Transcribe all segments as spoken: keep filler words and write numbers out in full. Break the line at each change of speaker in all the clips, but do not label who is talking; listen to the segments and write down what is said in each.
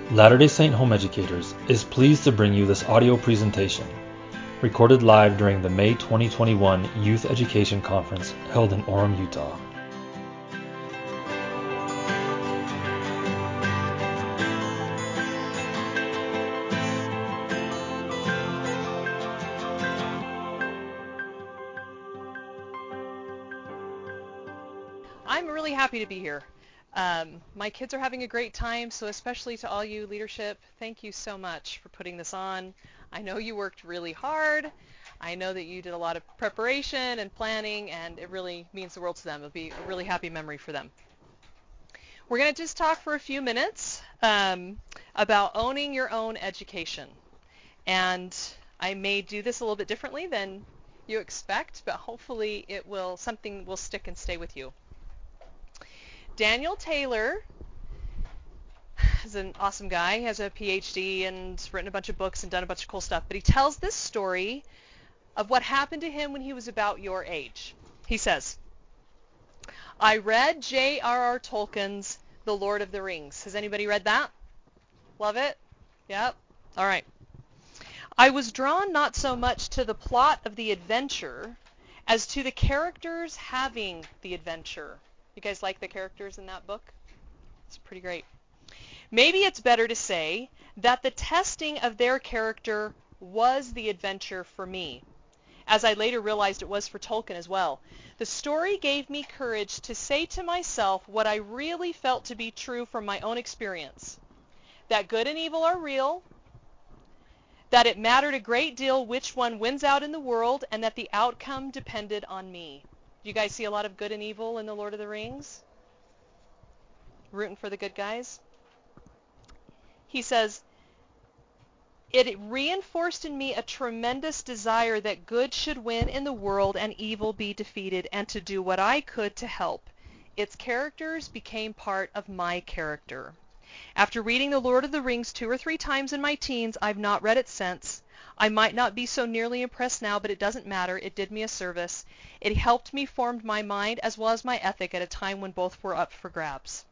Latter-day Saint Home Educators is pleased to bring you this audio presentation, recorded live during the May twenty twenty-one Youth Education Conference held in Orem, Utah.
I'm really happy to be here. Um, my kids are having a great time, so especially to all you leadership, thank you so much for putting this on. I know you worked really hard. I know that you did a lot of preparation and planning, and it really means the world to them. It'll be a really happy memory for them. We're going to just talk for a few minutes um, about owning your own education. And I may do this a little bit differently than you expect, but hopefully it will something will stick and stay with you. Daniel Taylor is an awesome guy. He has a P H D and written a bunch of books and done a bunch of cool stuff. But he tells this story of what happened to him when he was about your age. He says, I read J R R Tolkien's The Lord of the Rings. Has anybody read that? Love it? Yep. All right. I was drawn not so much to the plot of the adventure as to the characters having the adventure. You guys like the characters in that book? It's pretty great. Maybe it's better to say that the testing of their character was the adventure for me, as I later realized it was for Tolkien as well. The story gave me courage to say to myself what I really felt to be true from my own experience, that good and evil are real, that it mattered a great deal which one wins out in the world, and that the outcome depended on me. You guys see a lot of good and evil in The Lord of the Rings? Rooting for the good guys? He says, it reinforced in me a tremendous desire that good should win in the world and evil be defeated, and to do what I could to help. Its characters became part of my character. After reading The Lord of the Rings two or three times in my teens, I've not read it since. I might not be so nearly impressed now, but it doesn't matter. It did me a service. It helped me form my mind as well as my ethic at a time when both were up for grabs.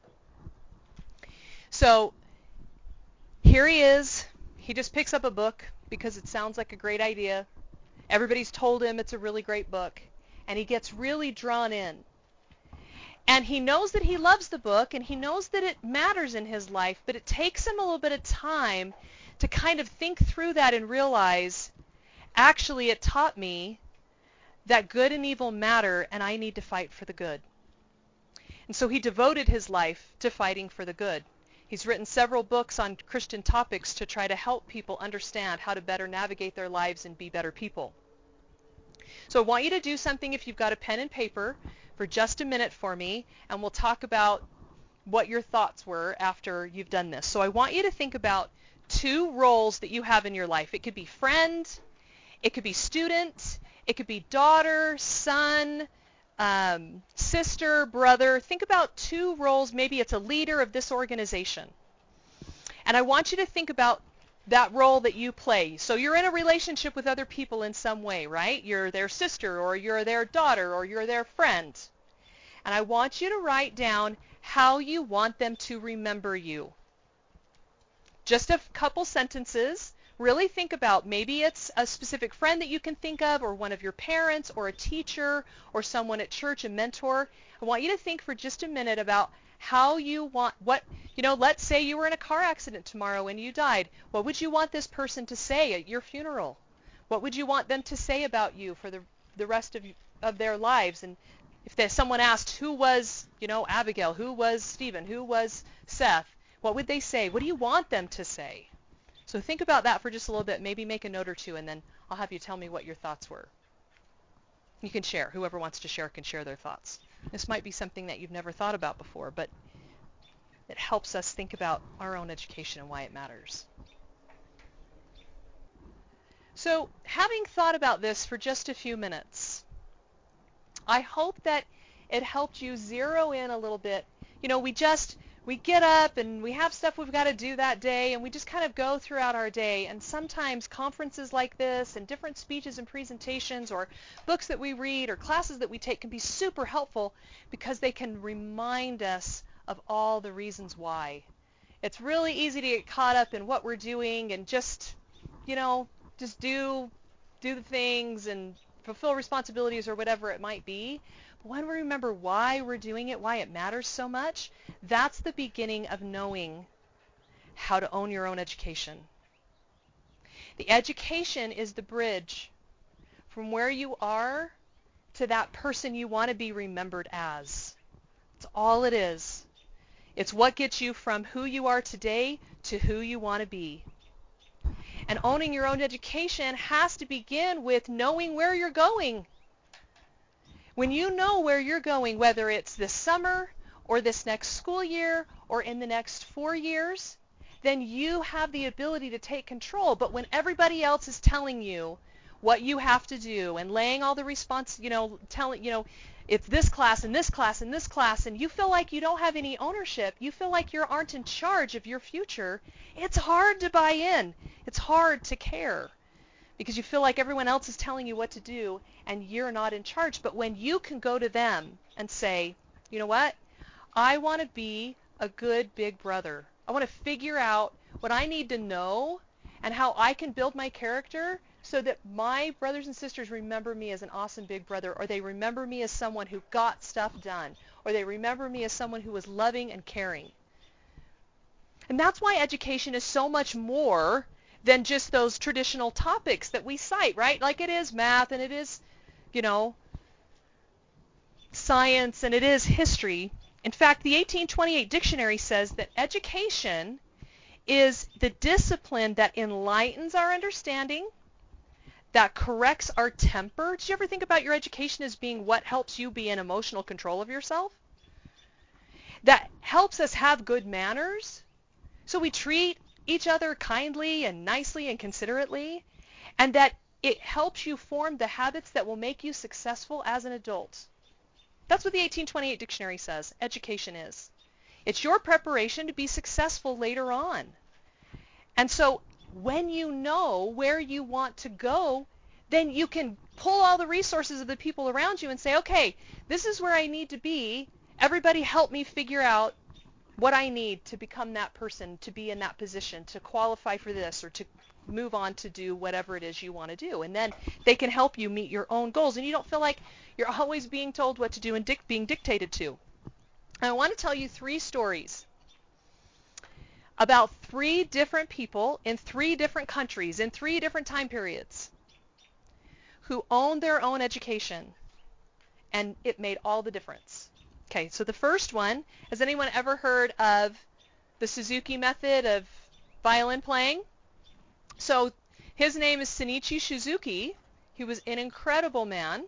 So here he is. He just picks up a book because it sounds like a great idea. Everybody's told him it's a really great book, and he gets really drawn in. And he knows that he loves the book, and he knows that it matters in his life, but it takes him a little bit of time to kind of think through that and realize, actually, it taught me that good and evil matter, and I need to fight for the good. And so he devoted his life to fighting for the good. He's written several books on Christian topics to try to help people understand how to better navigate their lives and be better people. So I want you to do something, if you've got a pen and paper, for just a minute for me, and we'll talk about what your thoughts were after you've done this. So I want you to think about two roles that you have in your life. It could be friend, it could be student, it could be daughter, son, um, sister, brother. Think about two roles. Maybe it's a leader of this organization. And I want you to think about that role that you play. So you're in a relationship with other people in some way, right? You're their sister, or you're their daughter, or you're their friend. And I want you to write down how you want them to remember you. Just a couple sentences. Really think about, maybe it's a specific friend that you can think of, or one of your parents, or a teacher, or someone at church, a mentor. I want you to think for just a minute about how you want, what, you know, let's say you were in a car accident tomorrow and you died. What would you want this person to say at your funeral? What would you want them to say about you for the the rest of of their lives? And if there's someone asked, who was, you know, Abigail, who was Stephen, who was Seth, what would they say? What do you want them to say? So think about that for just a little bit. Maybe make a note or two, and then I'll have you tell me what your thoughts were. You can share. Whoever wants to share can share their thoughts. This might be something that you've never thought about before, but it helps us think about our own education and why it matters. So having thought about this for just a few minutes, I hope that it helped you zero in a little bit. You know, we just... We get up and we have stuff we've got to do that day, and we just kind of go throughout our day. And sometimes conferences like this and different speeches and presentations, or books that we read or classes that we take, can be super helpful because they can remind us of all the reasons why. It's really easy to get caught up in what we're doing and just, you know, just do do the things and fulfill responsibilities or whatever it might be. But when we remember why we're doing it, why it matters so much, that's the beginning of knowing how to own your own education. The education is the bridge from where you are to that person you want to be remembered as. That's all it is. It's what gets you from who you are today to who you want to be. And owning your own education has to begin with knowing where you're going. When you know where you're going, whether it's this summer or this next school year or in the next four years, then you have the ability to take control. But when everybody else is telling you what you have to do and laying all the response, you know, telling, you know, it's this class and this class and this class, and you feel like you don't have any ownership, you feel like you aren't in charge of your future, it's hard to buy in. It's hard to care because you feel like everyone else is telling you what to do and you're not in charge. But when you can go to them and say, you know what, I want to be a good big brother. I want to figure out what I need to know and how I can build my character so that my brothers and sisters remember me as an awesome big brother, or they remember me as someone who got stuff done, or they remember me as someone who was loving and caring. And that's why education is so much more than just those traditional topics that we cite, right? Like it is math and it is, you know, science and it is history. In fact, the eighteen twenty-eight dictionary says that education is the discipline that enlightens our understanding, that corrects our temper. Did you ever think about your education as being what helps you be in emotional control of yourself? That helps us have good manners, so we treat each other kindly and nicely and considerately, and that it helps you form the habits that will make you successful as an adult. That's what the eighteen twenty-eight dictionary says education is. It's your preparation to be successful later on. And so when you know where you want to go, then you can pull all the resources of the people around you and say, okay, this is where I need to be. Everybody help me figure out what I need to become that person, to be in that position, to qualify for this, or to move on to do whatever it is you want to do. And then they can help you meet your own goals, and you don't feel like you're always being told what to do and dic- being dictated to. I want to tell you three stories about three different people in three different countries in three different time periods who owned their own education, and it made all the difference. Okay, so the first one, has anyone ever heard of the Suzuki method of violin playing? So his name is Shinichi Suzuki. He was an incredible man,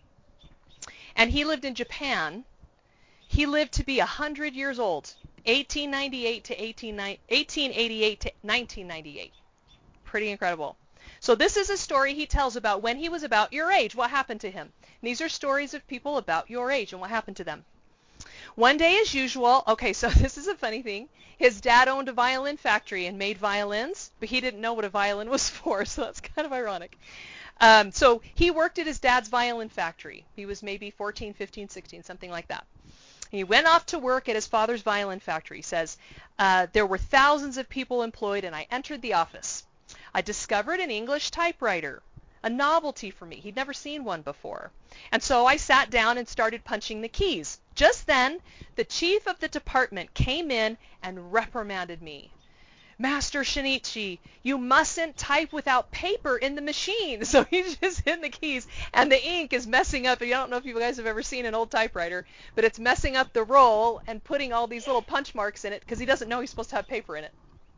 and he lived in Japan. He lived to be one hundred years old, eighteen ninety-eight to eighteen eighty-eight to nineteen ninety-eight. Pretty incredible. So this is a story he tells about when he was about your age, what happened to him. And these are stories of people about your age and what happened to them. One day as usual, okay, so this is a funny thing. His dad owned a violin factory and made violins, but he didn't know what a violin was for, so that's kind of ironic. Um, so he worked at his dad's violin factory. He was maybe fourteen, fifteen, sixteen, something like that. He went off to work at his father's violin factory. He says, uh, there were thousands of people employed, and I entered the office. I discovered an English typewriter, a novelty for me. He'd never seen one before. And so I sat down and started punching the keys. Just then, the chief of the department came in and reprimanded me. Master Shinichi, you mustn't type without paper in the machine. So he's just hitting the keys, and the ink is messing up. I don't know if you guys have ever seen an old typewriter, but it's messing up the roll and putting all these little punch marks in it because he doesn't know he's supposed to have paper in it.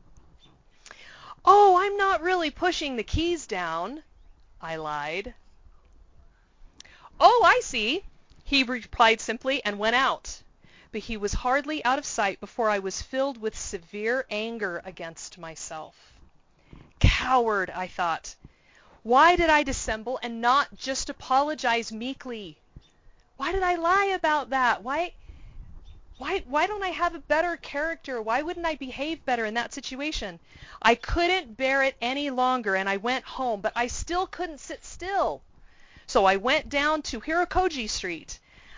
Oh, I'm not really pushing the keys down, I lied. Oh, I see, he replied simply and went out. But he was hardly out of sight before I was filled with severe anger against myself. Coward, I thought. Why did I dissemble and not just apologize meekly? Why did I lie about that? Why, why, why don't I have a better character? Why wouldn't I behave better in that situation? I couldn't bear it any longer, and I went home, but I still couldn't sit still. So I went down to Hirokoji Street.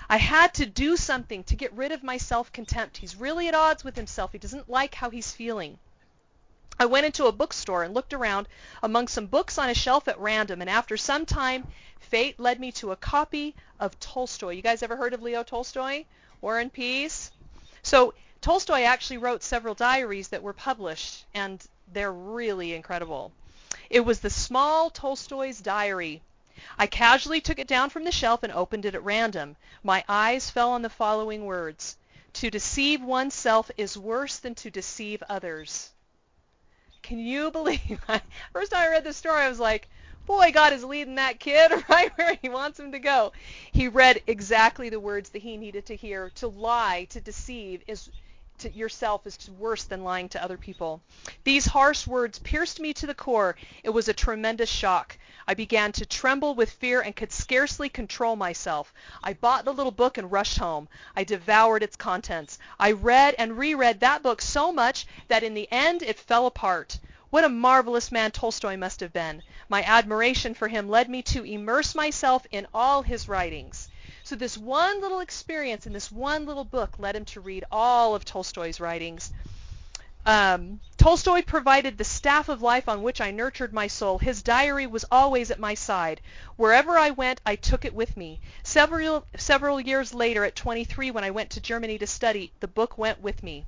I had to do something to get rid of my self-contempt. He's really at odds with himself. He doesn't like how he's feeling. I went into a bookstore and looked around among some books on a shelf at random, and after some time, fate led me to a copy of Tolstoy. You guys ever heard of Leo Tolstoy? War and Peace? So Tolstoy actually wrote several diaries that were published, and they're really incredible. It was the small Tolstoy's diary. I casually took it down from the shelf and opened it at random. My eyes fell on the following words: "To deceive oneself is worse than to deceive others." Can you believe that? First time I read this story, I was like, boy, God is leading that kid right where he wants him to go. He read exactly the words that he needed to hear. To lie, to deceive is to yourself is worse than lying to other people. These harsh words pierced me to the core. It was a tremendous shock. I began to tremble with fear and could scarcely control myself. I bought the little book and rushed home. I devoured its contents. I read and reread that book so much that in the end it fell apart. What a marvelous man Tolstoy must have been. My admiration for him led me to immerse myself in all his writings. So this one little experience in this one little book led him to read all of Tolstoy's writings. Um, Tolstoy provided the staff of life on which I nurtured my soul. His diary was always at my side. Wherever I went, I took it with me. Several, several years later, at twenty-three, when I went to Germany to study, the book went with me.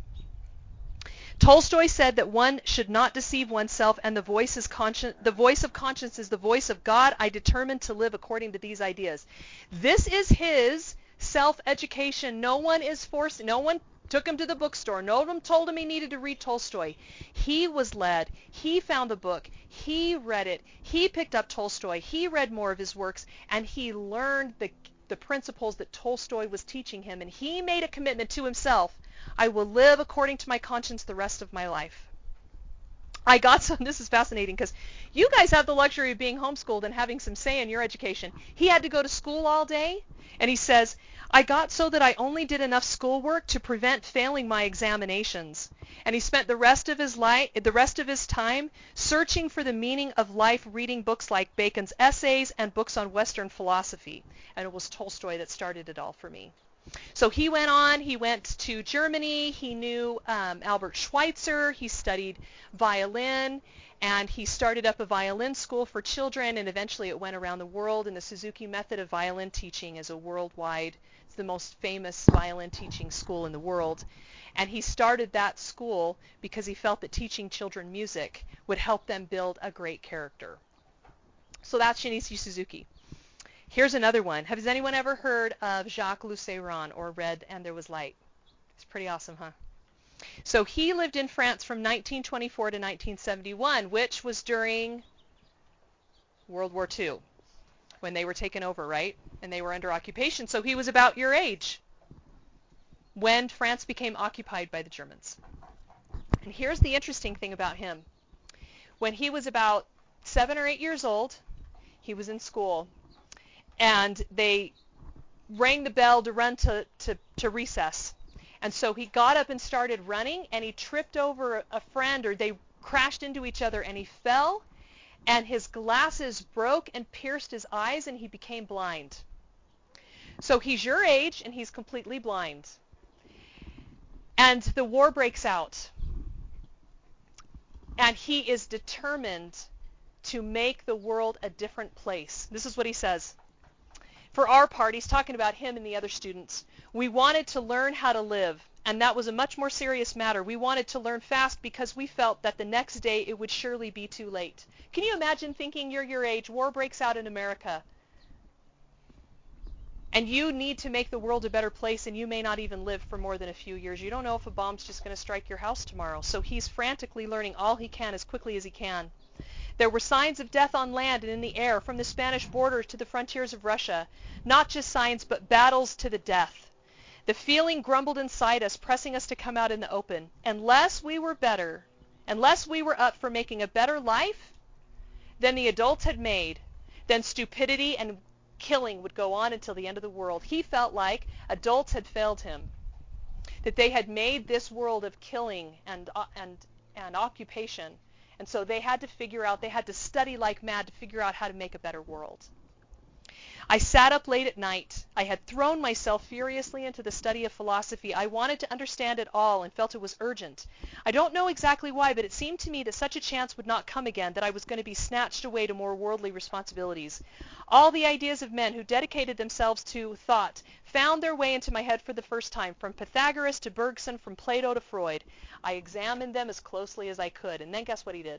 Tolstoy said that one should not deceive oneself, and the voice is conscience, the voice of conscience is the voice of God. I determined to live according to these ideas. This is his self-education. No one is forced, no one took him to the bookstore. No one of them told him he needed to read Tolstoy. He was led. He found the book. He read it. He picked up Tolstoy. He read more of his works, and he learned the, the principles that Tolstoy was teaching him, and he made a commitment to himself. I will live according to my conscience the rest of my life. I got some, this is fascinating because you guys have the luxury of being homeschooled and having some say in your education. He had to go to school all day, and he says, I got so that I only did enough schoolwork to prevent failing my examinations. And he spent the rest of his life, the rest of his time searching for the meaning of life, reading books like Bacon's Essays and books on Western philosophy. And it was Tolstoy that started it all for me. So he went on, he went to Germany, he knew um, Albert Schweitzer, he studied violin, and he started up a violin school for children, and eventually it went around the world, and the Suzuki method of violin teaching is a worldwide, it's the most famous violin teaching school in the world. And he started that school because he felt that teaching children music would help them build a great character. So that's Shinichi Suzuki. Here's another one. Has anyone ever heard of Jacques Lucéron or read And There Was Light? It's pretty awesome, huh? So he lived in France from nineteen twenty-four to nineteen seventy-one, which was during World War Two, when they were taken over, right? And they were under occupation. So he was about your age when France became occupied by the Germans. And here's the interesting thing about him. When he was about seven or eight years old, he was in school. And they rang the bell to run to, to, to recess. And so he got up and started running, and he tripped over a friend, or they crashed into each other, and he fell, and his glasses broke and pierced his eyes, and he became blind. So he's your age, and he's completely blind. And the war breaks out. And he is determined to make the world a different place. This is what he says. For our part, he's talking about him and the other students. We wanted to learn how to live, and that was a much more serious matter. We wanted to learn fast because we felt that the next day it would surely be too late. Can you imagine thinking you're your age, war breaks out in America, and you need to make the world a better place, and you may not even live for more than a few years. You don't know if a bomb's just going to strike your house tomorrow. So he's frantically learning all he can as quickly as he can. There were signs of death on land and in the air, from the Spanish border to the frontiers of Russia. Not just signs, but battles to the death. The feeling grumbled inside us, pressing us to come out in the open. Unless we were better, unless we were up for making a better life than the adults had made, then stupidity and killing would go on until the end of the world. He felt like adults had failed him, that they had made this world of killing and uh, and and occupation. And so they had to figure out, they had to study like mad to figure out how to make a better world. I sat up late at night. I had thrown myself furiously into the study of philosophy. I wanted to understand it all and felt it was urgent. I don't know exactly why, but it seemed to me that such a chance would not come again, that I was going to be snatched away to more worldly responsibilities. All the ideas of men who dedicated themselves to thought found their way into my head for the first time, from Pythagoras to Bergson, from Plato to Freud. I examined them as closely as I could, and then guess what he did?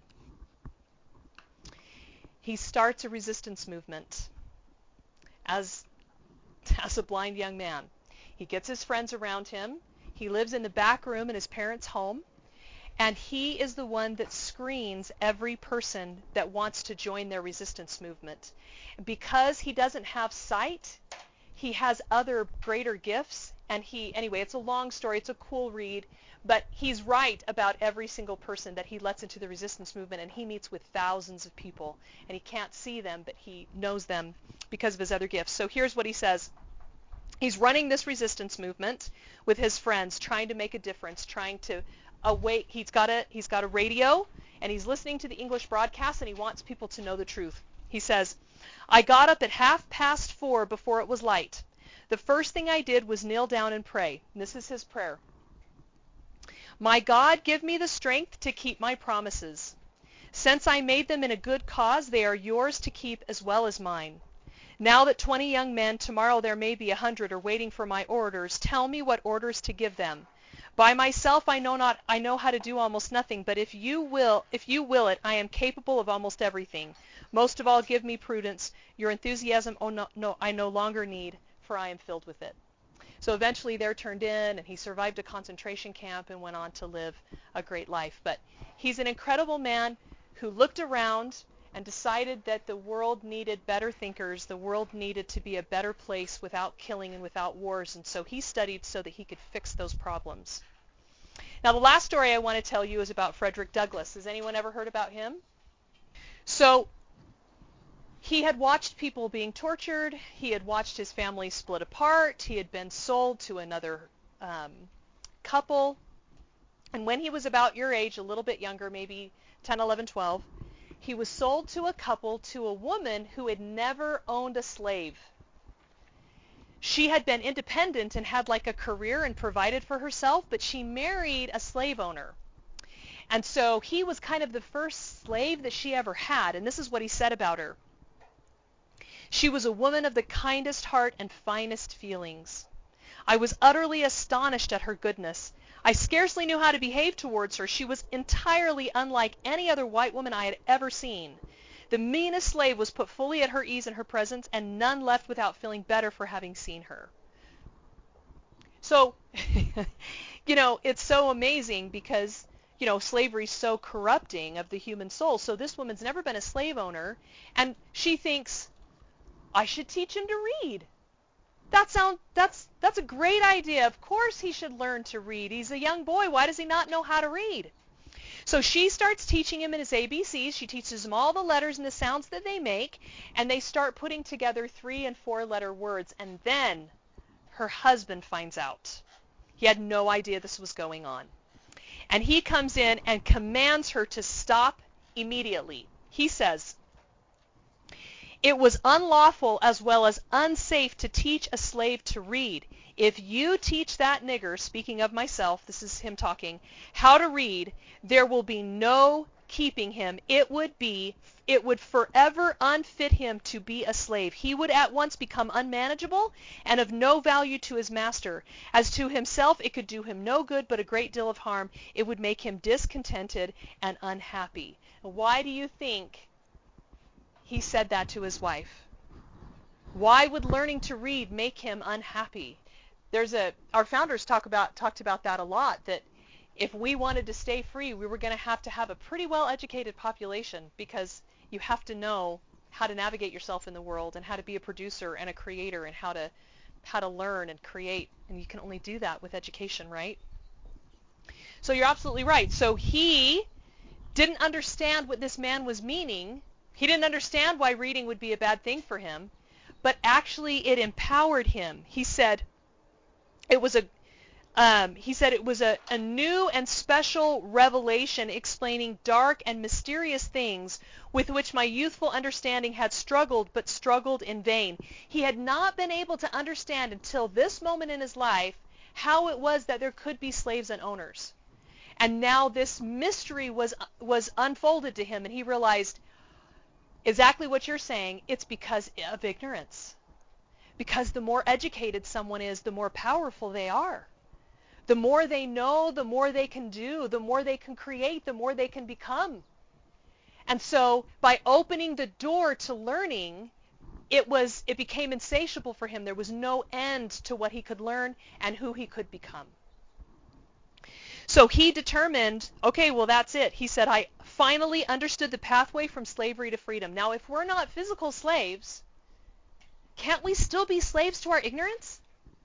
He starts a resistance movement. As, as a blind young man. He gets his friends around him. He lives in the back room in his parents' home. And he is the one that screens every person that wants to join their resistance movement. Because he doesn't have sight, he has other greater gifts. And he, anyway, it's a long story. It's a cool read. But he's right about every single person that he lets into the resistance movement. And he meets with thousands of people. And he can't see them, but he knows them because of his other gifts. So here's what he says. He's running this resistance movement with his friends, trying to make a difference, trying to awake. He's got a, he's got a radio, and he's listening to the English broadcast, and he wants people to know the truth. He says, I got up at half past four before it was light. The first thing I did was kneel down and pray. And this is his prayer. My God, give me the strength to keep my promises. Since I made them in a good cause, they are yours to keep as well as mine. Now that twenty young men, tomorrow there may be a hundred, are waiting for my orders, tell me what orders to give them. By myself I know not I know how to do almost nothing, but if you will if you will it, I am capable of almost everything. Most of all, give me prudence. Your enthusiasm oh no, no I no longer need, for I am filled with it. So eventually they're turned in, and he survived a concentration camp and went on to live a great life. But he's an incredible man who looked around and decided that the world needed better thinkers. The world needed to be a better place without killing and without wars. And so he studied so that he could fix those problems. Now, the last story I want to tell you is about Frederick Douglass. Has anyone ever heard about him? So he had watched people being tortured. He had watched his family split apart. He had been sold to another um, couple. And when he was about your age, a little bit younger, maybe ten, eleven, twelve, he was sold to a couple, to a woman who had never owned a slave. She had been independent and had like a career and provided for herself, but she married a slave owner. And so he was kind of the first slave that she ever had. And this is what he said about her. She was a woman of the kindest heart and finest feelings. I was utterly astonished at her goodness. I scarcely knew how to behave towards her. She was entirely unlike any other white woman I had ever seen. The meanest slave was put fully at her ease in her presence, and none left without feeling better for having seen her. So, you know, it's so amazing because, you know, slavery's so corrupting of the human soul. So this woman's never been a slave owner, and she thinks, I should teach him to read. That sound that's that's a great idea. Of course he should learn to read. He's a young boy. Why does he not know how to read? So she starts teaching him in his A B Cs. She teaches him all the letters and the sounds that they make, and they start putting together three and four letter words. And then her husband finds out. He had no idea this was going on. And he comes in and commands her to stop immediately. He says, it was unlawful as well as unsafe to teach a slave to read. If you teach that nigger, speaking of myself, this is him talking, how to read, there will be no keeping him. It would be, it would forever unfit him to be a slave. He would at once become unmanageable and of no value to his master. As to himself, it could do him no good but a great deal of harm. It would make him discontented and unhappy. Why do you think he said that to his wife? Why would learning to read make him unhappy? There's a our founders talk about talked about that a lot, that if we wanted to stay free, we were going to have to have a pretty well educated population, because you have to know how to navigate yourself in the world and how to be a producer and a creator and how to how to learn and create, and you can only do that with education, right? So you're absolutely right. So he didn't understand what this man was meaning. He didn't understand why reading would be a bad thing for him, but actually it empowered him. He said it was a Um, he said it was a, a new and special revelation explaining dark and mysterious things with which my youthful understanding had struggled, but struggled in vain. He had not been able to understand until this moment in his life how it was that there could be slaves and owners. And now this mystery was was unfolded to him, and he realized exactly what you're saying. It's because of ignorance. Because the more educated someone is, the more powerful they are. The more they know, the more they can do, the more they can create, the more they can become. And so by opening the door to learning, it was it became insatiable for him. There was no end to what he could learn and who he could become. So he determined, okay, well, that's it. He said, I finally understood the pathway from slavery to freedom. Now, if we're not physical slaves, can't we still be slaves to our ignorance?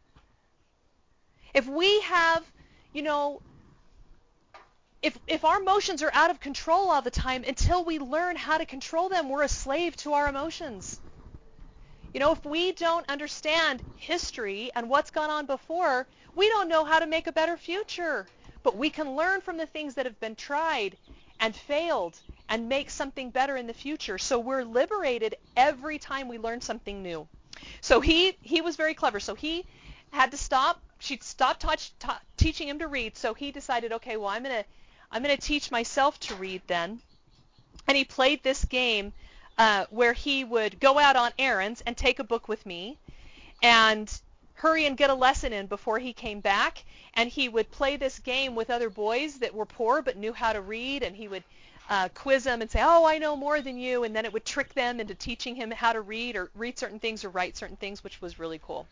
If we have, you know, if if our emotions are out of control all the time, until we learn how to control them, we're a slave to our emotions. You know, if we don't understand history and what's gone on before, we don't know how to make a better future. But we can learn from the things that have been tried and failed and make something better in the future. So we're liberated every time we learn something new. So he he was very clever. So he had to stop. She'd stopped touch, t- teaching him to read. So he decided, okay, well, I'm gonna I'm gonna teach myself to read then. And he played this game uh, where he would go out on errands and take a book with me, and hurry and get a lesson in before he came back. And he would play this game with other boys that were poor but knew how to read, and he would uh, quiz them and say, oh, I know more than you, and then it would trick them into teaching him how to read or read certain things or write certain things, which was really cool.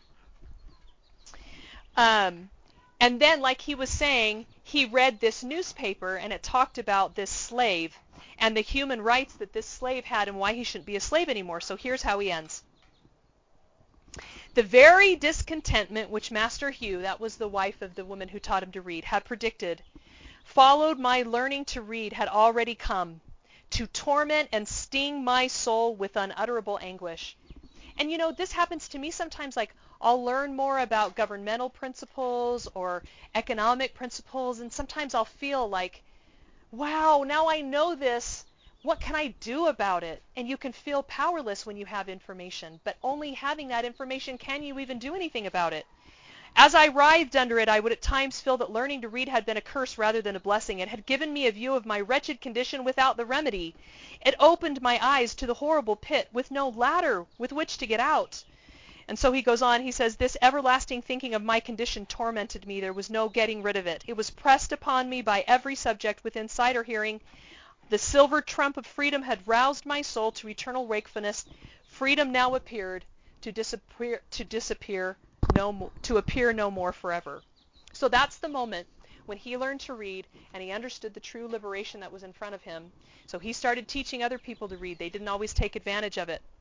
Um, and then, like he was saying, he read this newspaper, and it talked about this slave and the human rights that this slave had and why he shouldn't be a slave anymore. So here's how he ends. The very discontentment which Master Hugh, that was the wife of the woman who taught him to read, had predicted, followed my learning to read, had already come, to torment and sting my soul with unutterable anguish. And you know, this happens to me sometimes. Like, I'll learn more about governmental principles or economic principles, and sometimes I'll feel like, wow, now I know this. What can I do about it? And you can feel powerless when you have information, but only having that information can you even do anything about it. As I writhed under it, I would at times feel that learning to read had been a curse rather than a blessing. It had given me a view of my wretched condition without the remedy. It opened my eyes to the horrible pit with no ladder with which to get out. And so he goes on, he says, this everlasting thinking of my condition tormented me. There was no getting rid of it. It was pressed upon me by every subject within sight or hearing. The silver trump of freedom had roused my soul to eternal wakefulness. Freedom now appeared to disappear, to disappear no more, to appear no more forever. So that's the moment when he learned to read and he understood the true liberation that was in front of him. So he started teaching other people to read. They didn't always take advantage of it.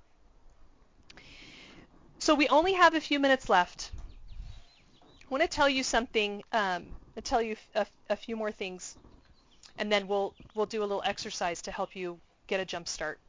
So we only have a few minutes left. I want to tell you something, um, I'll tell you a, a few more things, and then we'll we'll do a little exercise to help you get a jump start.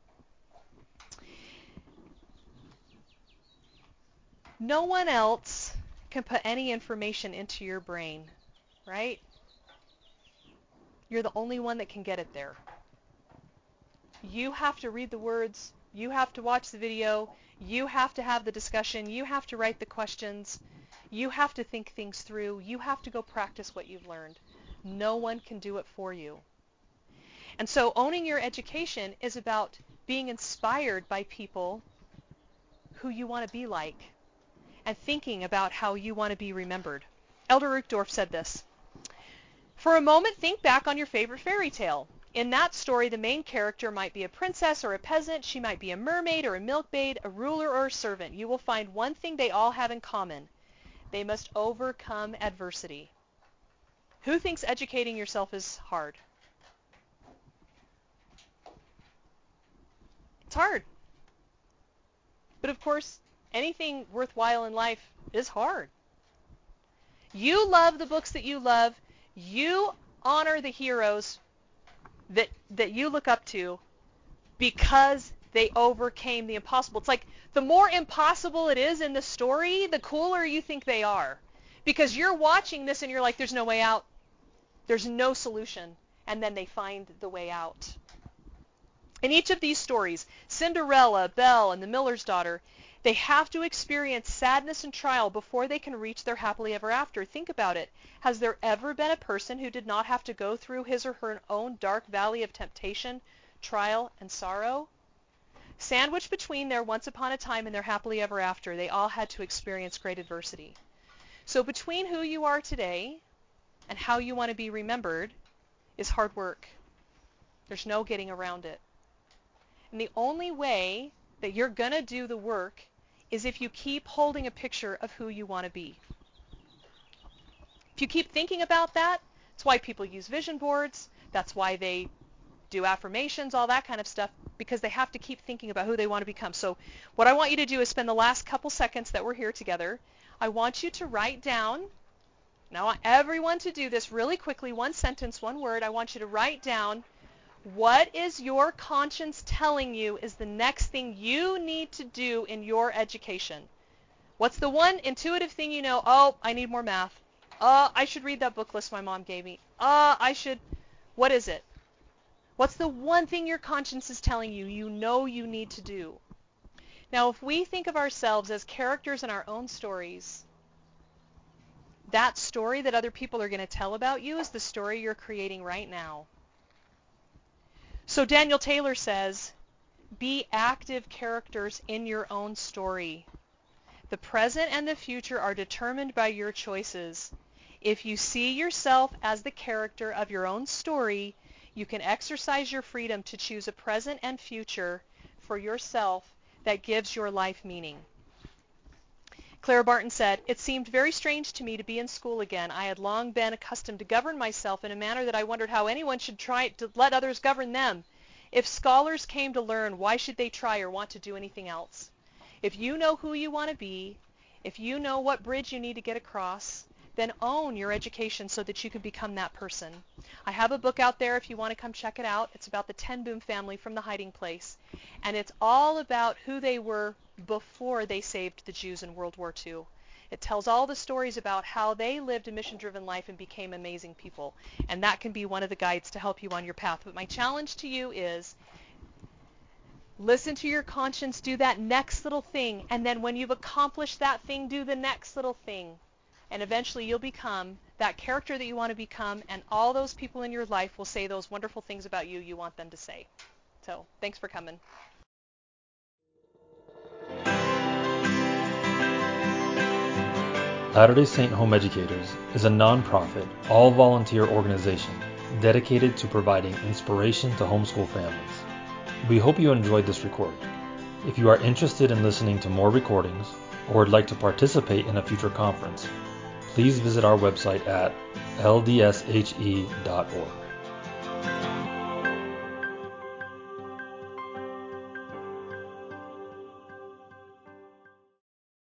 No one else can put any information into your brain, right? You're the only one that can get it there. You have to read the words, you have to watch the video, you have to have the discussion, you have to write the questions, you have to think things through, you have to go practice what you've learned. No one can do it for you. And so owning your education is about being inspired by people who you want to be like and thinking about how you want to be remembered. Elder Uchtdorf said this, for a moment think back on your favorite fairy tale. In that story, the main character might be a princess or a peasant. She might be a mermaid or a milkmaid, a ruler or a servant. You will find one thing they all have in common. They must overcome adversity. Who thinks educating yourself is hard? It's hard. But of course, anything worthwhile in life is hard. You love the books that you love. You honor the heroes that that you look up to because they overcame the impossible. It's like the more impossible it is in the story, the cooler you think they are. Because you're watching this and you're like, there's no way out. There's no solution. And then they find the way out. In each of these stories, Cinderella, Belle, and the Miller's Daughter, they have to experience sadness and trial before they can reach their happily ever after. Think about it. Has there ever been a person who did not have to go through his or her own dark valley of temptation, trial, and sorrow? Sandwiched between their once upon a time and their happily ever after, they all had to experience great adversity. So between who you are today and how you want to be remembered is hard work. There's no getting around it. And the only way that you're going to do the work is if you keep holding a picture of who you want to be. If you keep thinking about that, that's why people use vision boards. That's why they do affirmations, all that kind of stuff, because they have to keep thinking about who they want to become. So what I want you to do is spend the last couple seconds that we're here together. I want you to write down, now I want everyone to do this really quickly, one sentence, one word. I want you to write down, what is your conscience telling you is the next thing you need to do in your education? What's the one intuitive thing you know? Oh, I need more math. Uh, I should read that book list my mom gave me. Uh, I should, what is it? What's the one thing your conscience is telling you you know you need to do? Now, if we think of ourselves as characters in our own stories, that story that other people are going to tell about you is the story you're creating right now. So Daniel Taylor says, be active characters in your own story. The present and the future are determined by your choices. If you see yourself as the character of your own story, you can exercise your freedom to choose a present and future for yourself that gives your life meaning. Clara Barton said, it seemed very strange to me to be in school again. I had long been accustomed to govern myself in a manner that I wondered how anyone should try to let others govern them. If scholars came to learn, why should they try or want to do anything else? If you know who you want to be, if you know what bridge you need to get across, then own your education so that you can become that person. I have a book out there if you want to come check it out. It's about the Ten Boom family from The Hiding Place. And it's all about who they were before they saved the Jews in World War Two. It tells all the stories about how they lived a mission-driven life and became amazing people. And that can be one of the guides to help you on your path. But my challenge to you is, listen to your conscience, do that next little thing, and then when you've accomplished that thing, do the next little thing. And eventually you'll become that character that you want to become, and all those people in your life will say those wonderful things about you you want them to say. So, thanks for coming.
Latter-day Saint Home Educators is a non-profit, all-volunteer organization dedicated to providing inspiration to homeschool families. We hope you enjoyed this recording. If you are interested in listening to more recordings or would like to participate in a future conference, please visit our website at l d s h e dot org.